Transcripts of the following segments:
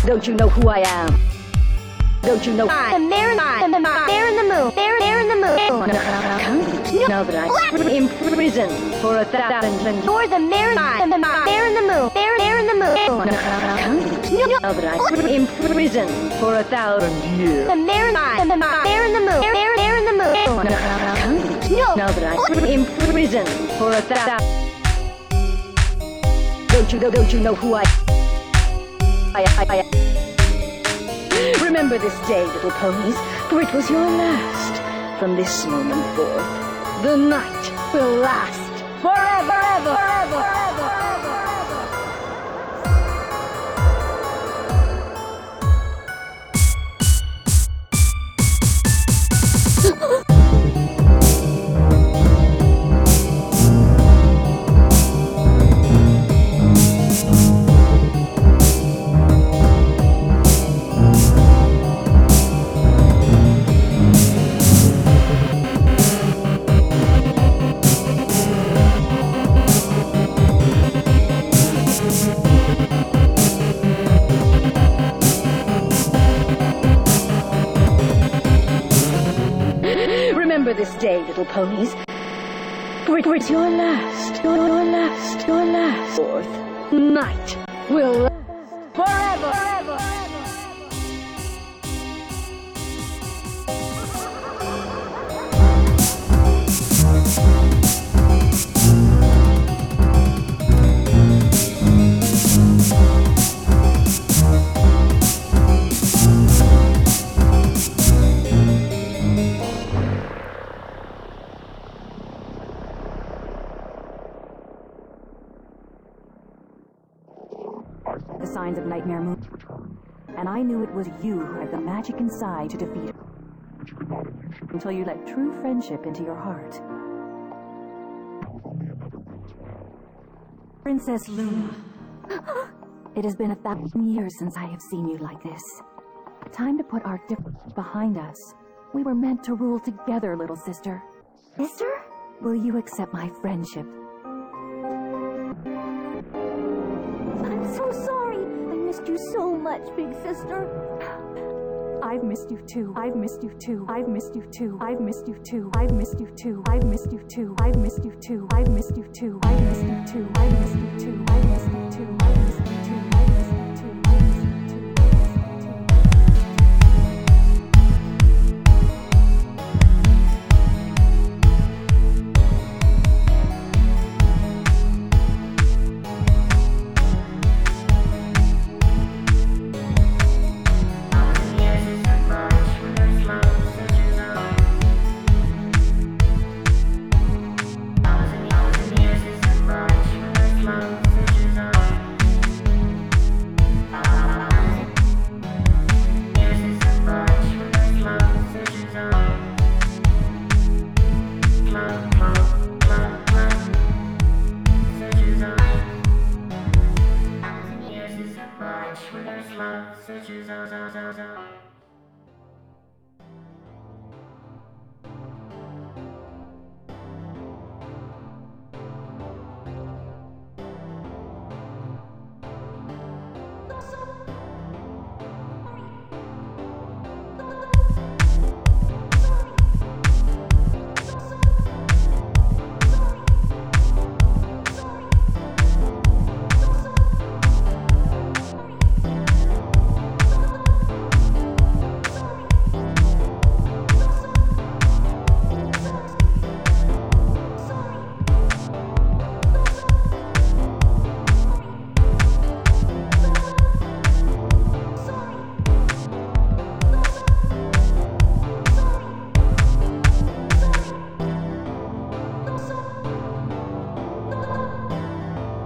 Don't you know who I am? Don't you know I'm there in the moon. There in the moon. Now that I'm imprisoned for 1,000 years. You're the there in the moon. There in the moon. Now that I'm imprisoned for 1,000 years. The there in the moon. There in the moon. There in the moon. Now that I'm imprisoned for 1,000. Don't you know who I? Remember this day, little ponies, for it was your last. From this moment forth, the night will last forever, ever, ever, ever, ever. Remember this day, little ponies, for it's your last fourth night will last forever, ever, ever. The signs of Nightmare Moon, and I knew it was you who had the magic inside to defeat her. Until you let true friendship into your heart. Princess Luna. It has been 1,000 years since I have seen you like this. Time to put our differences behind us. We were meant to rule together, little sister. Sister? Will you accept my friendship? I'm so sorry. I missed you so much, big sister. I've missed you too. I've missed you too. I've missed you too. I've missed you too. I've missed you too. I've missed you too. I've missed you too. I've missed you too. I've missed you too. I've missed you too. I've missed you too. I've missed you too. I've missed you too.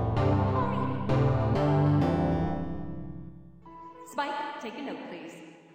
Spike, take a note, please.